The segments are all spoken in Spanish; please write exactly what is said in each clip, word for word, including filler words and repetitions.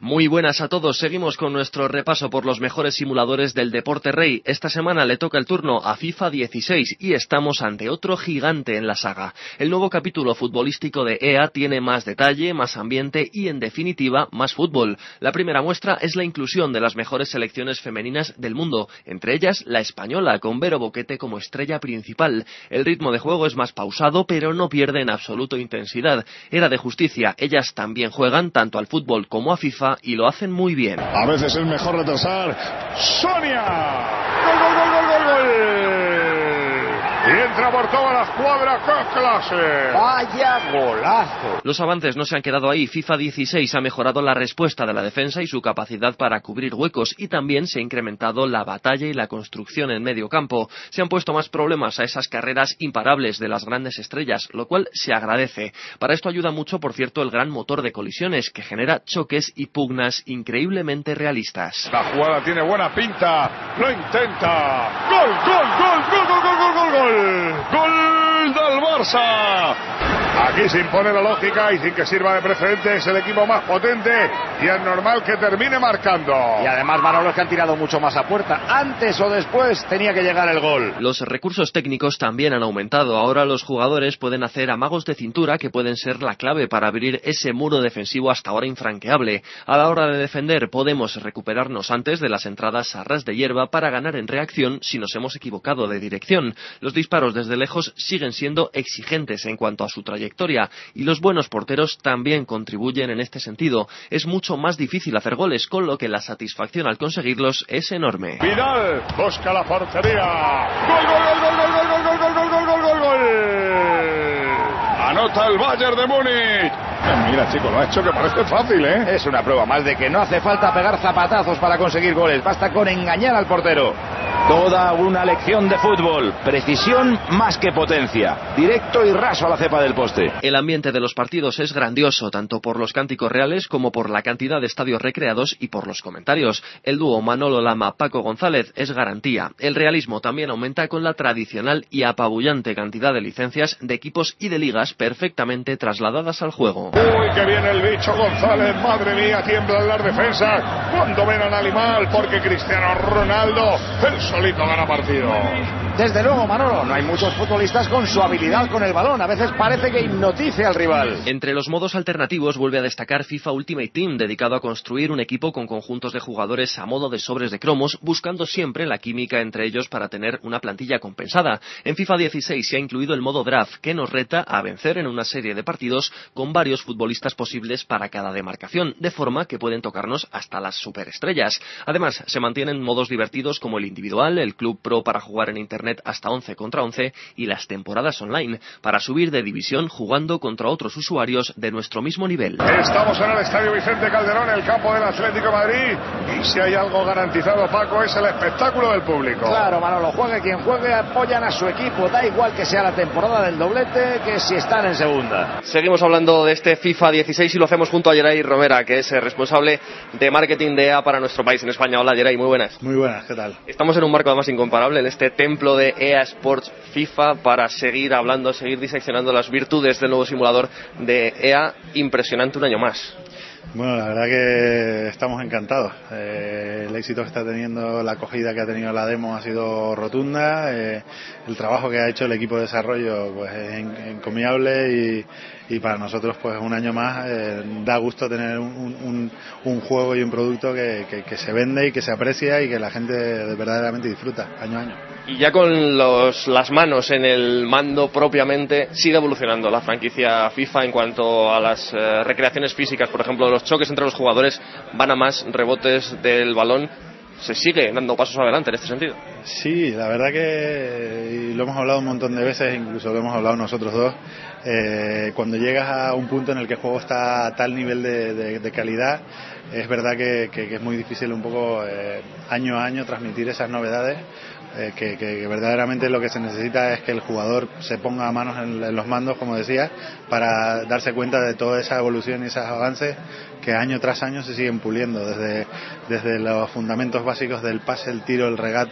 Muy buenas a todos, seguimos con nuestro repaso por los mejores simuladores del deporte rey. Esta semana le toca el turno a FIFA dieciséis y estamos ante otro gigante en la saga. El nuevo capítulo futbolístico de E A tiene más detalle, más ambiente y, en definitiva, más fútbol. La primera muestra es la inclusión de las mejores selecciones femeninas del mundo, entre ellas la española, con Vero Boquete como estrella principal. El ritmo de juego es más pausado, pero no pierde en absoluto intensidad. Era de justicia, ellas también juegan tanto al fútbol como a FIFA y lo hacen muy bien. A veces es mejor retrasar. ¡Sonia! ¡Gol, gol, gol, gol, gol, gol! Y entra por toda la escuadra. ¡Qué clase! ¡Vaya golazo! Los avances no se han quedado ahí. FIFA dieciséis ha mejorado la respuesta de la defensa y su capacidad para cubrir huecos, y también se ha incrementado la batalla y la construcción en medio campo. Se han puesto más problemas a esas carreras imparables de las grandes estrellas, lo cual se agradece. Para esto ayuda mucho, por cierto, el gran motor de colisiones, que genera choques y pugnas increíblemente realistas. La jugada tiene buena pinta. Lo intenta. ¡Gol, gol, gol, gol, gol, gol, gol, gol, gol! ¡Gol del Barça! Aquí se impone la lógica y sin que sirva de precedente, es el equipo más potente y es normal que termine marcando. Y además, Manolo, es que han tirado mucho más a puerta. Antes o después tenía que llegar el gol. Los recursos técnicos también han aumentado. Ahora los jugadores pueden hacer amagos de cintura que pueden ser la clave para abrir ese muro defensivo hasta ahora infranqueable. A la hora de defender podemos recuperarnos antes de las entradas a ras de hierba para ganar en reacción si nos hemos equivocado de dirección. Los disparos desde lejos siguen siendo exigentes en cuanto a su trayectoria y los buenos porteros también contribuyen en este sentido. Es mucho más difícil hacer goles, con lo que la satisfacción al conseguirlos es enorme. Vidal busca la portería. ¡Gol, gol, gol, gol, gol, gol, gol, gol, gol, gol, gol, gol! Anota el Bayern de Múnich. Mira, chico, lo ha hecho que parece fácil, ¿eh? Es una prueba más de que no hace falta pegar zapatazos para conseguir goles. Basta con engañar al portero. Toda una lección de fútbol. Precisión más que potencia. Directo y raso a la cepa del poste. El ambiente de los partidos es grandioso, tanto por los cánticos reales como por la cantidad de estadios recreados y por los comentarios. El dúo Manolo Lama-Paco González es garantía. El realismo también aumenta con la tradicional y apabullante cantidad de licencias de equipos y de ligas perfectamente trasladadas al juego. Uy, que viene el bicho González, madre mía, tiemblan las defensas cuando ven al animal, porque Cristiano Ronaldo, él solito gana partido. Desde luego, Manolo, no hay muchos futbolistas con su habilidad con el balón, a veces parece que hipnotice al rival. Entre los modos alternativos vuelve a destacar FIFA Ultimate Team, dedicado a construir un equipo con conjuntos de jugadores a modo de sobres de cromos, buscando siempre la química entre ellos para tener una plantilla compensada. En FIFA dieciséis se ha incluido el modo draft, que nos reta a vencer en una serie de partidos con varios futbolistas posibles para cada demarcación, de forma que pueden tocarnos hasta las superestrellas. Además, se mantienen modos divertidos como el individual, el Club Pro para jugar en internet hasta once contra once y las temporadas online para subir de división jugando contra otros usuarios de nuestro mismo nivel. Estamos en el Estadio Vicente Calderón, el campo del Atlético de Madrid, y si hay algo garantizado, Paco, es el espectáculo del público. Claro, Manolo, juegue quien juegue, apoyan a su equipo, da igual que sea la temporada del doblete que si están en segunda. Seguimos hablando de este FIFA dieciséis y lo hacemos junto a Geray Romera, que es el responsable de marketing de E A para nuestro país en España. Hola, Geray, muy buenas. Muy buenas, ¿qué tal? Estamos en un marco además incomparable, en este templo de E A Sports FIFA, para seguir hablando, seguir diseccionando las virtudes del nuevo simulador de E A. Impresionante un año más. Bueno, la verdad que estamos encantados. Eh, el éxito que está teniendo, la acogida que ha tenido la demo ha sido rotunda. Eh, el trabajo que ha hecho el equipo de desarrollo pues es encomiable y, y para nosotros pues un año más eh, da gusto tener un, un, un juego y un producto que, que, que se vende y que se aprecia y que la gente verdaderamente disfruta año a año. Y ya con los, las manos en el mando propiamente, sigue evolucionando la franquicia FIFA en cuanto a las eh, recreaciones físicas. Por ejemplo, los choques entre los jugadores van a más, rebotes del balón. Se sigue dando pasos adelante en este sentido. Sí, la verdad que y lo hemos hablado un montón de veces, incluso lo hemos hablado nosotros dos. Eh, cuando llegas a un punto en el que el juego está a tal nivel de, de, de calidad, es verdad que, que, que es muy difícil un poco eh, año a año transmitir esas novedades. Eh, que, que verdaderamente lo que se necesita es que el jugador se ponga a manos en, en los mandos, como decía, para darse cuenta de toda esa evolución y esos avances que año tras año se siguen puliendo, desde, desde los fundamentos básicos del pase, el tiro, el regate,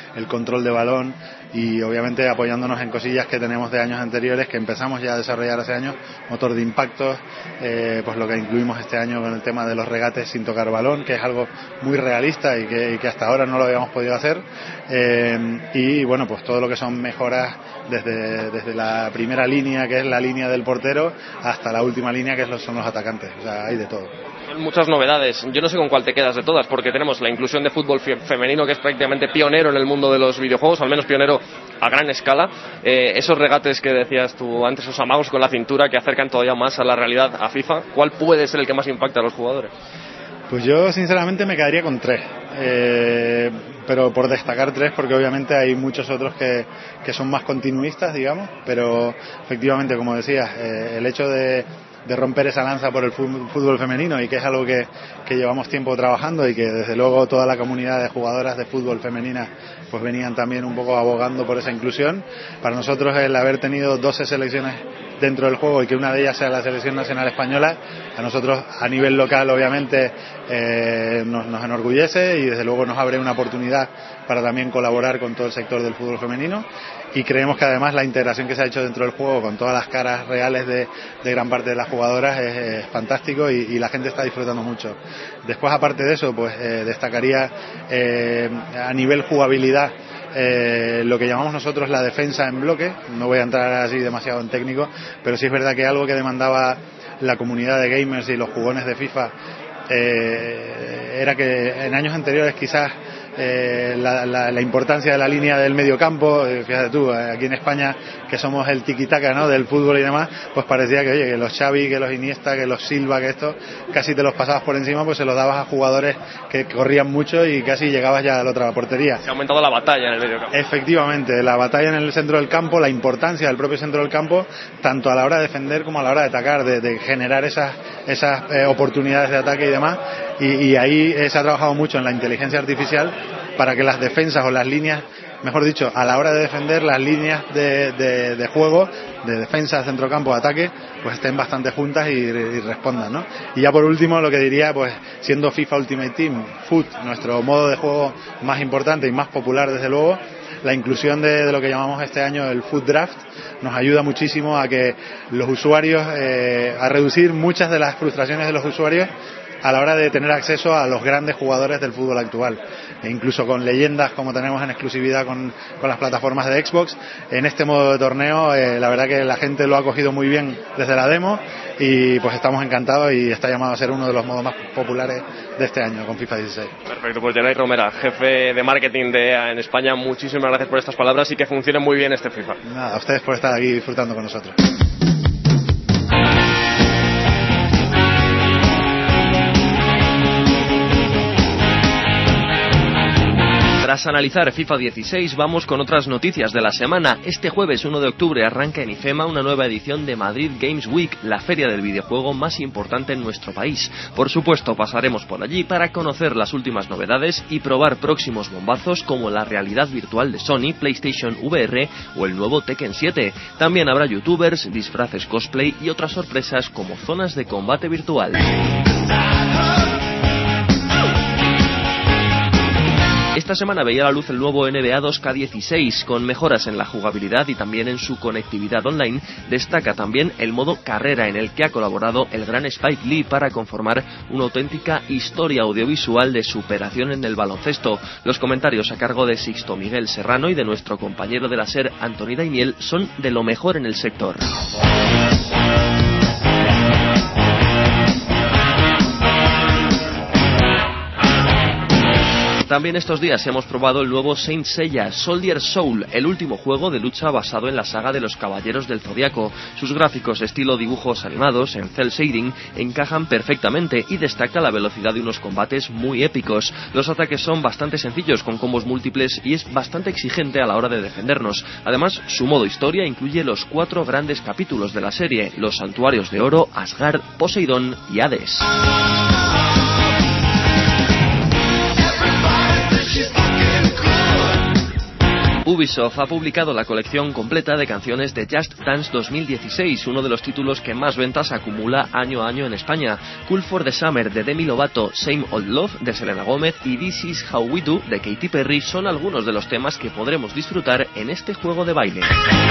el control de balón y obviamente apoyándonos en cosillas que tenemos de años anteriores que empezamos ya a desarrollar hace años, motor de impactos, eh, pues lo que incluimos este año con el tema de los regates sin tocar balón, que es algo muy realista y que, y que hasta ahora no lo habíamos podido hacer, eh, y bueno, pues todo lo que son mejoras desde, desde la primera línea, que es la línea del portero, hasta la última línea, que es los, son los atacantes, o sea, hay de todo. Muchas novedades. Yo no sé con cuál te quedas de todas, porque tenemos la inclusión de fútbol femenino, que es prácticamente pionero en el mundo de los videojuegos, al menos pionero a gran escala. Eh, esos regates que decías tú antes, esos amagos con la cintura que acercan todavía más a la realidad a FIFA, ¿cuál puede ser el que más impacta a los jugadores? Pues yo sinceramente me quedaría con tres, eh, pero por destacar tres, porque obviamente hay muchos otros que, que son más continuistas, digamos, pero efectivamente, como decías, eh, el hecho de de romper esa lanza por el fútbol femenino, y que es algo que, que llevamos tiempo trabajando y que desde luego toda la comunidad de jugadoras de fútbol femenina pues venían también un poco abogando por esa inclusión. Para nosotros el haber tenido doce selecciones dentro del juego y que una de ellas sea la selección nacional española, a nosotros a nivel local obviamente eh, nos, nos enorgullece y desde luego nos abre una oportunidad para también colaborar con todo el sector del fútbol femenino, y creemos que además la integración que se ha hecho dentro del juego con todas las caras reales de, de gran parte de las jugadoras es, es fantástico, y, y la gente está disfrutando mucho. Después, aparte de eso, pues eh, destacaría eh, a nivel jugabilidad Eh, lo que llamamos nosotros la defensa en bloque. No voy a entrar así demasiado en técnico, pero sí es verdad que algo que demandaba la comunidad de gamers y los jugones de FIFA eh, era que en años anteriores quizás eh, la, la, la importancia de la línea del mediocampo, eh, fíjate tú, eh, aquí en España que somos el tiki-taka, ¿no?, del fútbol y demás, pues parecía que oye, que los Xavi, que los Iniesta, que los Silva, que esto casi te los pasabas por encima, pues se los dabas a jugadores que corrían mucho y casi llegabas ya a la otra portería. Se ha aumentado la batalla en el mediocampo. Efectivamente, la batalla en el centro del campo, la importancia del propio centro del campo, tanto a la hora de defender como a la hora de atacar, de, de generar esas, esas eh, oportunidades de ataque y demás, y, y ahí eh, se ha trabajado mucho en la inteligencia artificial para que las defensas o las líneas, mejor dicho, a la hora de defender, las líneas de, de, de juego, de defensa, centrocampo, ataque, pues estén bastante juntas y, y respondan, ¿no? Y ya por último, lo que diría, pues siendo FIFA Ultimate Team, Foot, nuestro modo de juego más importante y más popular desde luego, la inclusión de, de lo que llamamos este año el Foot Draft nos ayuda muchísimo a que los usuarios, eh, a reducir muchas de las frustraciones de los usuarios a la hora de tener acceso a los grandes jugadores del fútbol actual, e incluso con leyendas como tenemos en exclusividad con, con las plataformas de Xbox. En este modo de torneo eh, la verdad que la gente lo ha cogido muy bien desde la demo y pues estamos encantados, y está llamado a ser uno de los modos más populares de este año con FIFA dieciséis. Perfecto, pues Jonay Romera, jefe de marketing de E A en España, muchísimas gracias por estas palabras y que funcione muy bien este FIFA. Nada, a ustedes por estar aquí disfrutando con nosotros. Tras analizar FIFA dieciséis, vamos con otras noticias de la semana. Este jueves uno de octubre arranca en IFEMA una nueva edición de Madrid Games Week, la feria del videojuego más importante en nuestro país. Por supuesto, pasaremos por allí para conocer las últimas novedades y probar próximos bombazos como la realidad virtual de Sony, PlayStation V R o el nuevo Tekken siete. También habrá youtubers, disfraces cosplay y otras sorpresas como zonas de combate virtual. Esta semana veía a la luz el nuevo N B A dos K dieciséis, con mejoras en la jugabilidad y también en su conectividad online. Destaca también el modo carrera, en el que ha colaborado el gran Spike Lee para conformar una auténtica historia audiovisual de superación en el baloncesto. Los comentarios a cargo de Sixto Miguel Serrano y de nuestro compañero de la SER, Antoni Daimiel, son de lo mejor en el sector. También estos días hemos probado el nuevo Saint Seiya Soldier Soul, el último juego de lucha basado en la saga de los Caballeros del Zodiaco. Sus gráficos estilo dibujos animados en cel shading encajan perfectamente y destaca la velocidad de unos combates muy épicos. Los ataques son bastante sencillos con combos múltiples y es bastante exigente a la hora de defendernos. Además, su modo historia incluye los cuatro grandes capítulos de la serie: los Santuarios de Oro, Asgard, Poseidón y Hades. Ubisoft ha publicado la colección completa de canciones de Just Dance dos mil dieciséis, uno de los títulos que más ventas acumula año a año en España. Cool for the Summer de Demi Lovato, Same Old Love de Selena Gomez y This Is How We Do de Katy Perry son algunos de los temas que podremos disfrutar en este juego de baile.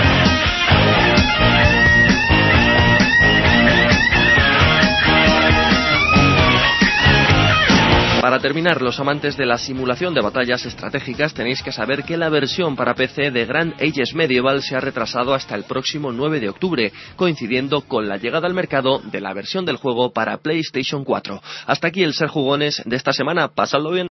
Para terminar, los amantes de la simulación de batallas estratégicas tenéis que saber que la versión para P C de Grand Ages Medieval se ha retrasado hasta el próximo nueve de octubre, coincidiendo con la llegada al mercado de la versión del juego para PlayStation cuatro. Hasta aquí el Ser Jugones de esta semana. Pasadlo bien.